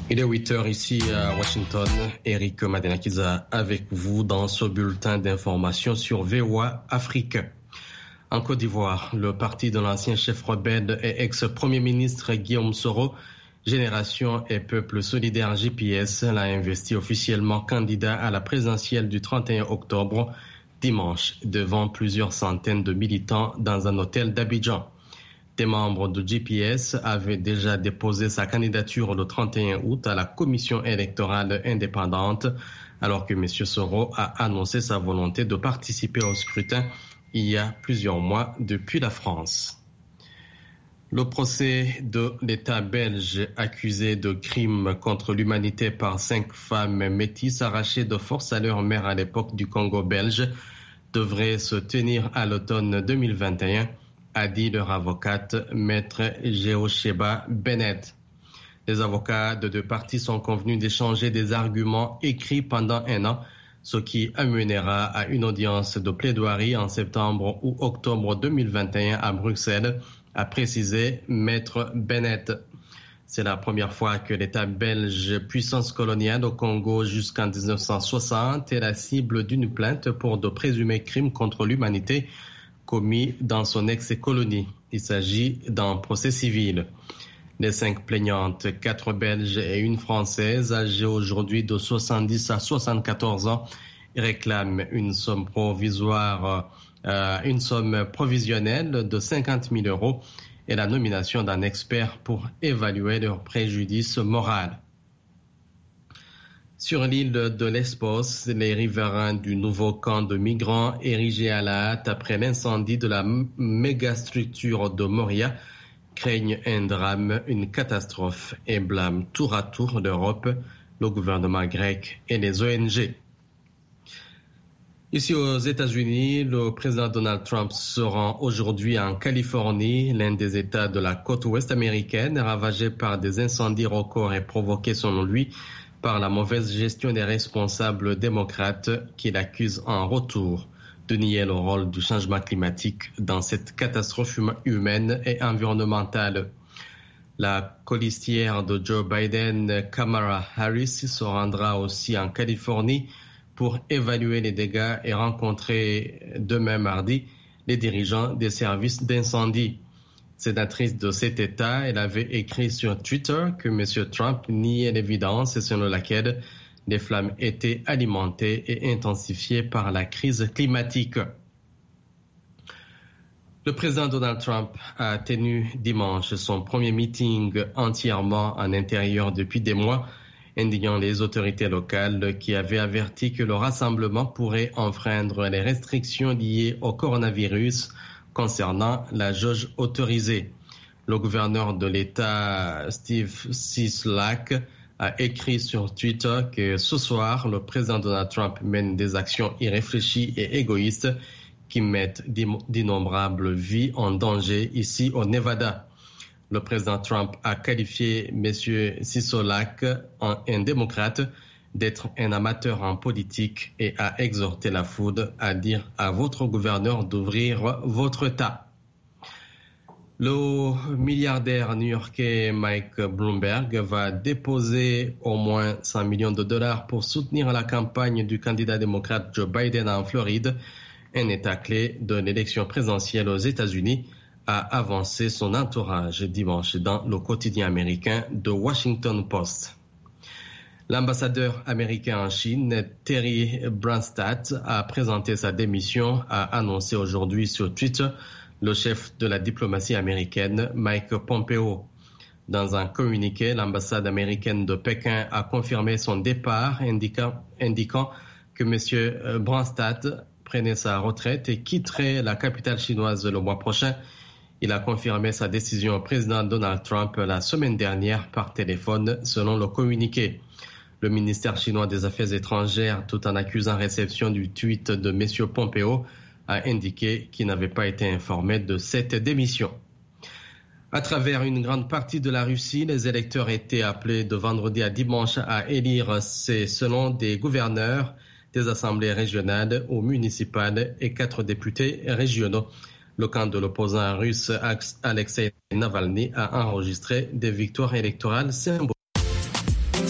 Il est 8h ici à Washington. Eric Madenakiza avec vous dans ce bulletin d'information sur VOA Afrique. En Côte d'Ivoire, le parti de l'ancien chef rebelle et ex-premier ministre Guillaume Soro, Génération et Peuple Solidaire GPS, l'a investi officiellement candidat à la présidentielle du 31 octobre, dimanche, devant plusieurs centaines de militants dans un hôtel d'Abidjan. Des membres de GPS avaient déjà déposé sa candidature le 31 août à la commission électorale indépendante, alors que M. Soro a annoncé sa volonté de participer au scrutin il y a plusieurs mois depuis la France. Le procès de l'État belge accusé de crimes contre l'humanité par 5 femmes métisses arrachées de force à leur mère à l'époque du Congo belge devrait se tenir à l'automne 2021. A dit leur avocate, maître Jehosheba Bennett. Les avocats de deux parties sont convenus d'échanger des arguments écrits pendant un an, ce qui amènera à une audience de plaidoirie en septembre ou octobre 2021 à Bruxelles, a précisé maître Bennett. C'est la première fois que l'État belge, puissance coloniale au Congo jusqu'en 1960, est la cible d'une plainte pour de présumés crimes contre l'humanité commis dans son ex-colonie. Il s'agit d'un procès civil. Les 5 plaignantes, 4 Belges et une Française, âgées aujourd'hui de 70 à 74 ans, réclament une somme provisionnelle de 50 000 € et la nomination d'un expert pour évaluer leur préjudice moral. Sur l'île de Lesbos, les riverains du nouveau camp de migrants érigé à la hâte après l'incendie de la mégastructure de Moria craignent un drame, une catastrophe et blâment tour à tour l'Europe, le gouvernement grec et les ONG. Ici aux États-Unis, le président Donald Trump se rend aujourd'hui en Californie, l'un des États de la côte ouest américaine, ravagé par des incendies records et provoqué selon lui par la mauvaise gestion des responsables démocrates qu'il accuse en retour de nier le rôle du changement climatique dans cette catastrophe humaine et environnementale. La colistière de Joe Biden, Kamala Harris, se rendra aussi en Californie pour évaluer les dégâts et rencontrer demain mardi les dirigeants des services d'incendie. Sénatrice de cet État, elle avait écrit sur Twitter que M. Trump niait l'évidence selon laquelle les flammes étaient alimentées et intensifiées par la crise climatique. Le président Donald Trump a tenu dimanche son premier meeting entièrement en intérieur depuis des mois, indignant les autorités locales qui avaient averti que le rassemblement pourrait enfreindre les restrictions liées au coronavirus concernant la jauge autorisée. Le gouverneur de l'État, Steve Sisolak, a écrit sur Twitter que ce soir, le président Donald Trump mène des actions irréfléchies et égoïstes qui mettent d'innombrables vies en danger ici au Nevada. Le président Trump a qualifié M. Sisolak, un démocrate, d'être un amateur en politique et a exhorté la foule à dire à votre gouverneur d'ouvrir votre État. Le milliardaire new-yorkais Mike Bloomberg va déposer au moins 100 millions de dollars pour soutenir la campagne du candidat démocrate Joe Biden en Floride, un État clé de l'élection présidentielle aux États-Unis, a avancé son entourage dimanche dans le quotidien américain The Washington Post. L'ambassadeur américain en Chine, Terry Branstad, a présenté sa démission, a annoncé aujourd'hui sur Twitter le chef de la diplomatie américaine, Mike Pompeo. Dans un communiqué, l'ambassade américaine de Pékin a confirmé son départ, indiquant que M. Branstad prenait sa retraite et quitterait la capitale chinoise le mois prochain. Il a confirmé sa décision au président Donald Trump la semaine dernière par téléphone, selon le communiqué. Le ministère chinois des Affaires étrangères, tout en accusant réception du tweet de M. Pompeo, a indiqué qu'il n'avait pas été informé de cette démission. À travers une grande partie de la Russie, les électeurs étaient appelés de vendredi à dimanche à élire, selon des gouverneurs, des assemblées régionales ou municipales et 4 députés régionaux. Le camp de l'opposant russe Alexei Navalny a enregistré des victoires électorales symboliques.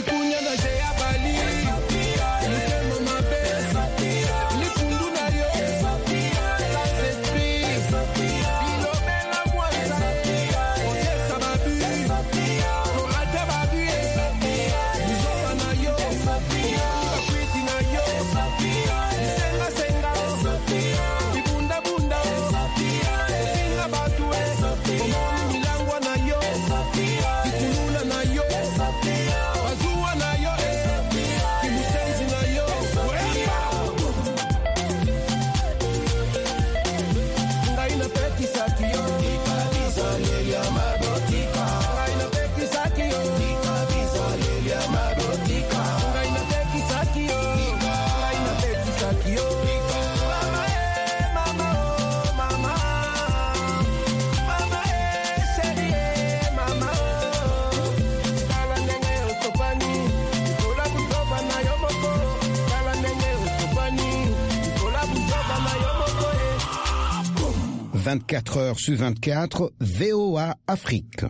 24h/24, VOA Afrique.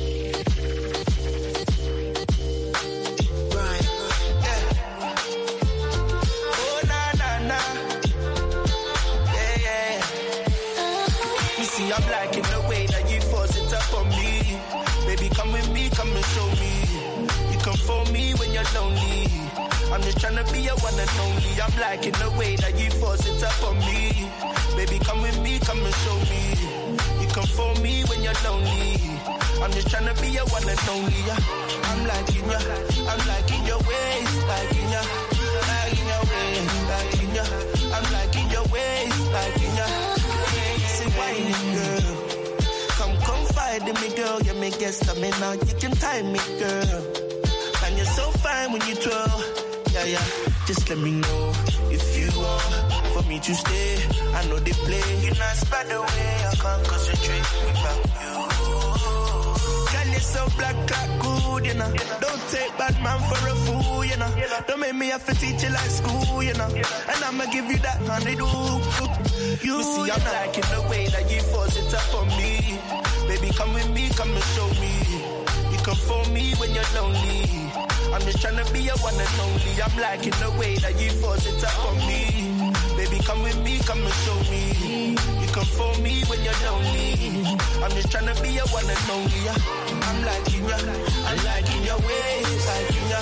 I'm liking the way that you force it up on me. Baby, come with me, come and show me. You come for me when you're lonely. I'm just trying to be your one and only. I'm liking the way that you force it up on me. Baby, come with me, come and show me. You come for me when you're lonely. I'm just trying to be your one and only. I'm liking ya, I'm liking your ways, liking ya, liking your ways, liking ya. I'm liking your ways, liking ya. Whining girl, come confide in me, girl. You make it stamina, you can time me, girl. And you're so fine when you twirl. Yeah. Just let me know if you want for me to stay. I know they play. You're not by the way I can't concentrate without you. Girl, you're so black, good, you know. Don't take bad man for a fool, you know. Don't make me have to teach you like school, you know. And I'ma give you that honeydew. You see, I'm liking the way that you force it up on me. Baby, come with me, come and show me. You come for me when you're lonely. I'm just trying to be your one and only. I'm liking the way that you force it up on me. Baby, come with me, come and show me. You come for me when you're lonely. I'm just trying to be your one and only. I'm liking ya, I'm liking your ways, liking ya.